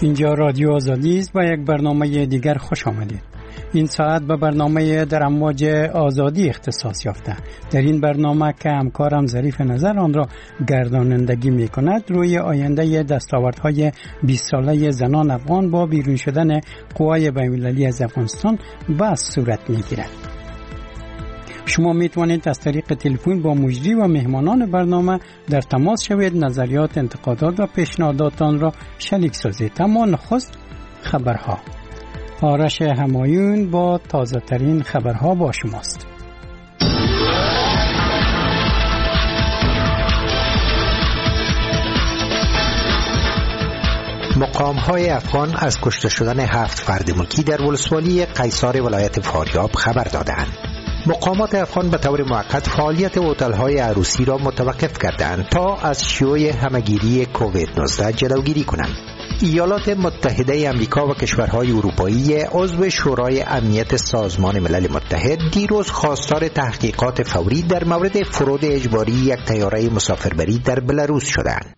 اینجا رادیو آزادی است. با یک برنامه دیگر خوش آمدید. این ساعت به برنامه در امواج آزادی اختصاص یافته. در این برنامه که همکارم ظریف نظر آن را گردانندگی می کند، روی آینده دستاوردهای 20 ساله زنان افغان با بیرون شدن قوای بین‌المللی از افغانستان بحث صورت می گیرد. شما می توانید از طریق تلفن با مجری و مهمانان برنامه در تماس شوید، نظریات، انتقادات و پیشنهاداتان را شریک سازید. اما نخست خبرها. آرش همایون با تازه ترین خبرها با شماست. مقام‌های افغان از کشته شدن 7 فرد ملکی در ولسوالی قیصار ولایت فاریاب خبر دادند. مقامات افغان به طور موقت فعالیت هتل‌های عروسی را متوقف کردند تا از شیوع همه‌گیری کووید 19 جلوگیری کنند. ایالات متحده آمریکا و کشورهای اروپایی عضو شورای امنیت سازمان ملل متحد دیروز خواستار تحقیقات فوری در مورد فرود اجباری یک طیاره مسافربری در بلاروس شدند.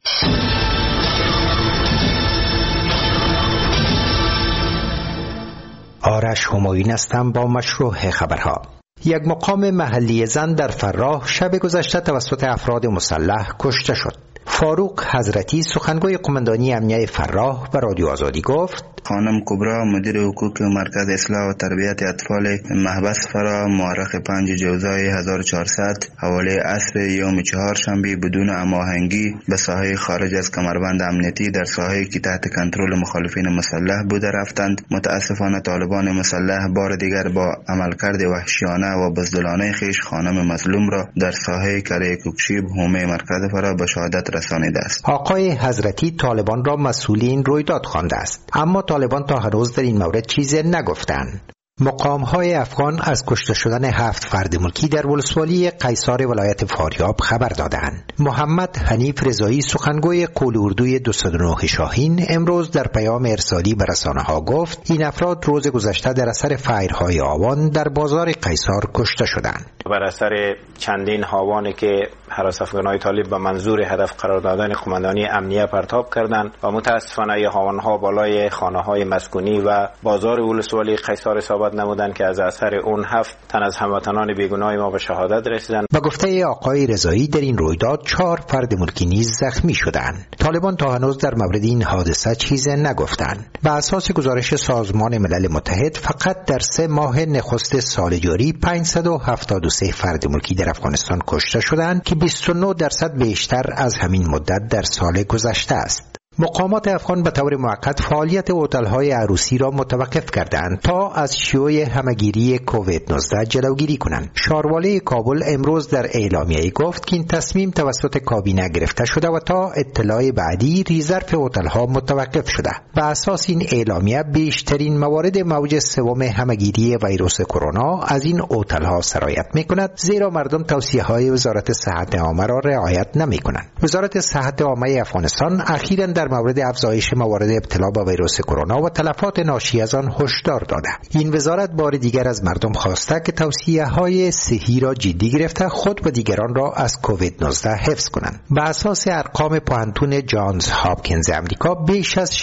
آرش همایون هستم با مشروع خبرها. یک مقام محلی زن در فراه شب گذشته توسط افراد مسلح کشته شد. فاروق حضرتی سخنگوی قماندانی امنیه فراه به رادیو آزادی گفت: خانم کبرا مدیر حقوق مرکز اصلاح و تربیت اطفال محبس فرا مورخ 5 جوزای 1400 حواله عصر یوم چهارشنبه بدون هماهنگی به ساحه خارج از کمربند امنیتی در ساحه‌ای که تحت کنترل مخالفین مسلح بوده رفتند. متاسفانه طالبان مسلح بار دیگر با عملکرد وحشیانه و بزدلانه خویش خانم مظلوم را در ساحه کره کوکشیب حومه مرکز فرا به شهادت رسانیده است. آقای حضرتی طالبان را مسئول این رویداد خوانده است، اما طالبان تا هنوز در این مورد چیزی نگفتند. مقام‌های افغان از کشته شدن 7 فرد ملکی در ولسوالی قیصار ولایت فاریاب خبر دادند. محمد حنیف رضایی سخنگوی قول اردوی 209 شاهین امروز در پیام ارسالی به رسانه‌ها گفت این افراد روز گذشته در اثر فایرهای هاوان در بازار قیصار کشته شدند. بر اثر چندین هاوانی که هراس افغان‌های طالب به منظور هدف قرار دادن قماندانی امنیه پرتاب کردند و متاسفانه هاوان‌ها بالای خانه‌های مسکونی و بازار ولسوالی قیصار ثابت نمودند که از اثر اون 7 تن از هموطنان بیگناه ما به شهادت رسیدند. با گفته آقای رضایی در این رویداد 4 فرد ملکی نیز زخمی شدند. طالبان تا هنوز در مورد این حادثه چیزی نگفتند. به اساس گزارش سازمان ملل متحد فقط در 3 ماه نخست سال جاری 573 فرد ملکی در افغانستان کشته شدند که 29% بیشتر از همین مدت در سال گذشته است. مقامات افغان به طور موقت فعالیت هتل‌های عروسی را متوقف کردند تا از شیوع همه‌گیری کووید 19 جلوگیری کنند. شاروالی کابل امروز در اعلامیه‌ای گفت که این تصمیم توسط کابینه گرفته شده و تا اطلاع بعدی رزرو هتل‌ها متوقف شده. بر اساس این اعلامیه بیشترین موارد موج سوم همه‌گیری ویروس کرونا از این هتل‌ها سرایت می‌کند، زیرا مردم توصیه‌های وزارت صحت عامه را رعایت نمی‌کنند. وزارت صحت عامه افغانستان اخیراً در مورد افزایش موارد ابتلا به ویروس کرونا و تلفات ناشی از آن هشدار داده. این وزارت بار دیگر از مردم خواسته که توصیه‌های صحی را جدی گرفته خود و دیگران را از کووید 19 حفظ کنند. به اساس ارقام پوهنتون جانز هاپکینز آمریکا بیش از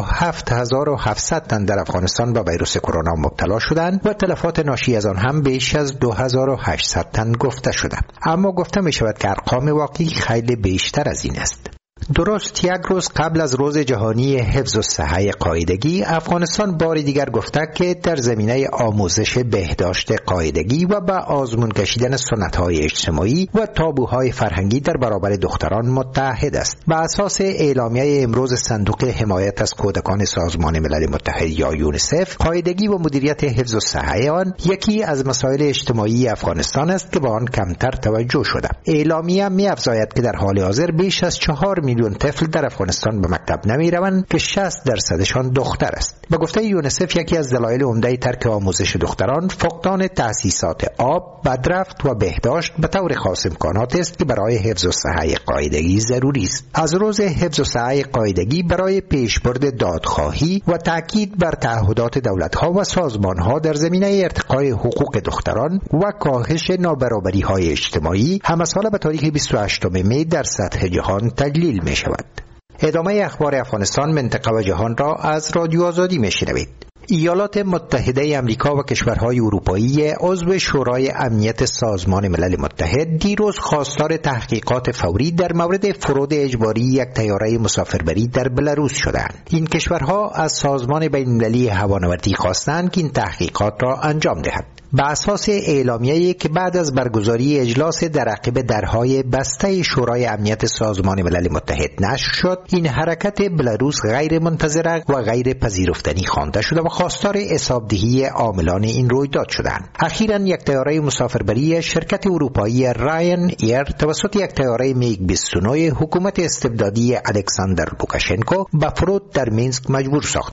67700 تن در افغانستان به ویروس کرونا مبتلا شدند و تلفات ناشی از آن هم بیش از 2800 تن گفته شده. اما گفته می شود که ارقام واقعی خیلی بیشتر از این است. درست یک روز قبل از روز جهانی حفظ الصحه قاعدگی، افغانستان بار دیگر گفته که در زمینه آموزش بهداشت قاعدگی و به آزمون کشیدن سنت‌های اجتماعی و تابوهای فرهنگی در برابر دختران متحد است. به اساس اعلامیه امروز صندوق حمایت از کودکان سازمان ملل متحد یا یونیسف، قاعدگی و مدیریت حفظ الصحه آن یکی از مسائل اجتماعی افغانستان است که به آن کمتر توجه شده. اعلامیه می‌افزاید که در حال حاضر بیش از 4 میلیون طفل در افغانستان به مکتب نمی‌روند که 60% دختر است. به گفته یونیسف یکی از دلایل عمده ترک آموزش دختران فقدان تأسیسات آب، بدرفت و بهداشت به طور خاص امکانات است که برای حفظ الصحه قاعدگی ضروری است. از روز حفظ الصحه قاعدگی برای پیشبرد دادخواهی و تاکید بر تعهدات دولت‌ها و سازمان‌ها در زمینه ارتقای حقوق دختران و کاهش نابرابری‌های اجتماعی همساله به تاریخ 28 می در سطح جهان تجلیل می شود. ادامه اخبار افغانستان، منطقه و جهان را از رادیو آزادی میشنوید. ایالات متحده آمریکا و کشورهای اروپایی عضو شورای امنیت سازمان ملل متحد دیروز خواستار تحقیقات فوری در مورد فرود اجباری یک طیاره مسافربری در بلاروس شدند. این کشورها از سازمان بین‌المللی هوانوردی خواستند که این تحقیقات را انجام دهد. به اساس اعلامیه‌ای که بعد از برگزاری اجلاس در عقب درهای بسته شورای امنیت سازمان ملل متحد نشر شد، این حرکت بلاروس غیر منتظره و غیر پذیرفتنی خوانده شده و خواستار حسابدهی عاملان این رویداد شدند. اخیراً یک طیاره مسافربری شرکت اروپایی راین ایر توسط یک طیاره میگ 29 حکومت استبدادی الکساندر لوکاشنکو به فرود در مینسک مجبور ساخت.